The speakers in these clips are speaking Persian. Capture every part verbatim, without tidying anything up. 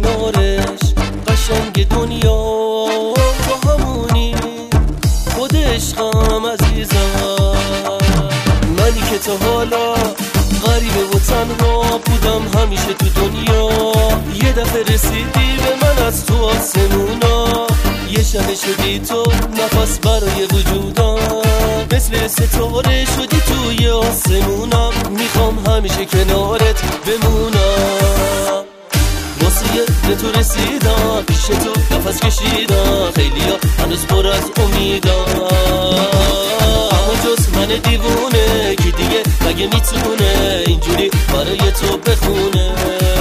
کنارش قشنگ دنیا تو همونی خود عشقم عزیزم. منی که تا حالا غریبه و تنها بودم همیشه تو دنیا، یه دفعه رسیدی به من از تو آسمونا، یه شب شدی تو نفس برای وجودم، مثل ستاره شدی توی آسمونم، میخوام همیشه کنارت بمونم. واسه به تو رسیدم، پیش تو نفس کشیدم، خیلی ها هنوز پر از امیدم، اما جز من دیوونه کی دیگه مگه میتونه اینجوری برای تو بخونه.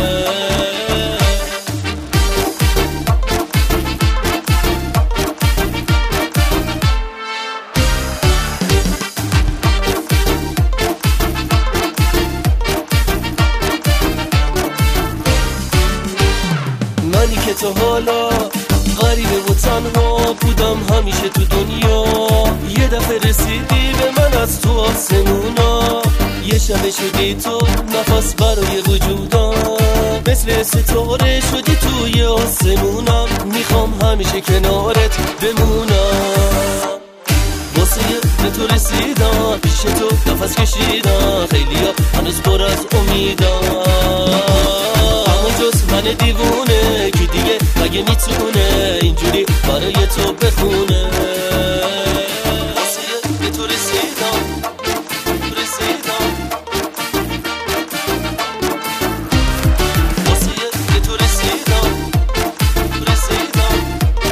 منی که تا حالا غریبه و تنها بودم همیشه تو دنیا، یه دفعه رسیدی به من از تو آسمونا، یه شب شدی تو نفس برای وجودم، مثل ستاره شدی توی آسمونم، میخوام همیشه کنارت بمونم. واسه به تو رسیدم، پیش تو نفس کشیدم، خیلی ها هنوز پر از امیدم، اما جز من دیوونه کی دیگه مگه میتونه اینجوری برای تو بخونه. واسه به تو رسیدم رسیدم واسه به تو رسیدم رسیدم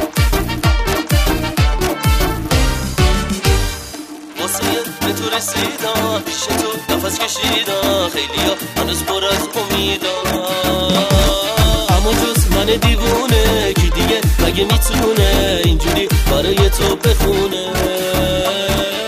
واسه به تو رسیدم، پیش تو نفس کشیدم، خیلی ها هنوز پر از امیدم، اما جز من دیوونه کی دیگه مگه میتونه اینجوری برای تو بخونه.